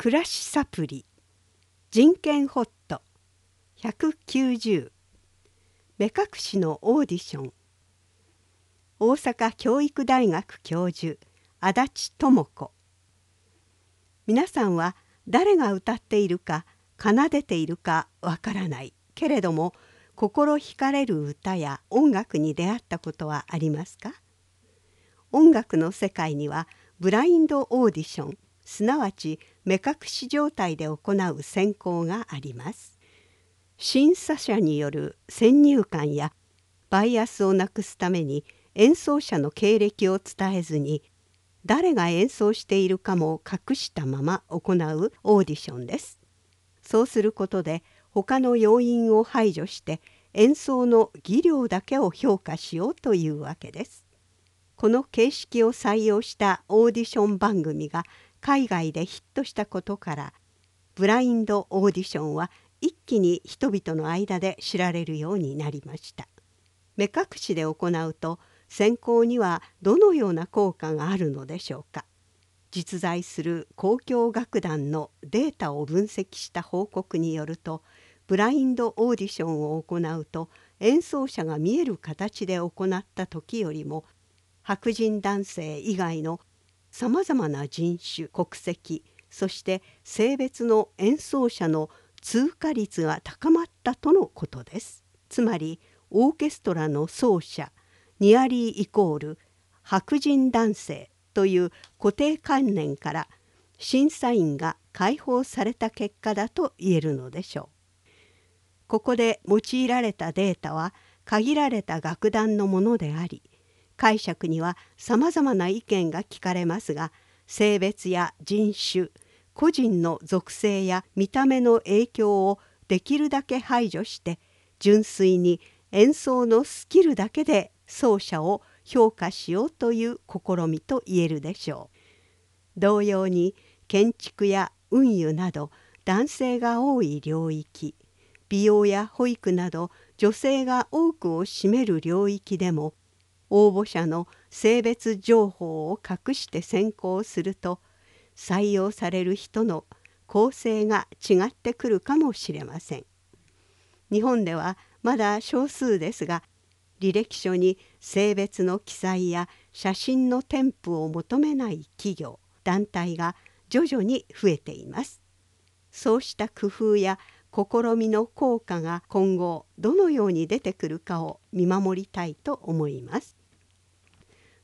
暮らしサプリ人権ホット190目隠しのオーディション。大阪教育大学教授足立智子。皆さんは誰が歌っているか奏でているかわからないけれども、心惹かれる歌や音楽に出会ったことはありますか？音楽の世界にはブラインドオーディション、すなわち目隠し状態で行う選考があります。審査者による先入観やバイアスをなくすために演奏者の経歴を伝えずに、誰が演奏しているかも隠したまま行うオーディションです。そうすることで他の要因を排除して演奏の技量だけを評価しようというわけです。この形式を採用したオーディション番組が海外でヒットしたことから、ブラインドオーディションは一気に人々の間で知られるようになりました。目隠しで行うと選考にはどのような効果があるのでしょうか。実在する交響楽団のデータを分析した報告によると、ブラインドオーディションを行うと演奏者が見える形で行った時よりも、白人男性以外のさまざまな人種、国籍、そして性別の演奏者の通過率が高まったとのことです。つまりオーケストラの奏者ニアリーイコール白人男性という固定観念から審査員が解放された結果だと言えるのでしょう。ここで用いられたデータは限られた楽団のものであり、解釈にはさまざまな意見が聞かれますが、性別や人種、個人の属性や見た目の影響をできるだけ排除して、純粋に演奏のスキルだけで奏者を評価しようという試みと言えるでしょう。同様に建築や運輸など男性が多い領域、美容や保育など女性が多くを占める領域でも、応募者の性別情報を隠して選考すると、採用される人の構成が違ってくるかもしれません。日本ではまだ少数ですが、履歴書に性別の記載や写真の添付を求めない企業、団体が徐々に増えています。そうした工夫や試みの効果が今後どのように出てくるかを見守りたいと思います。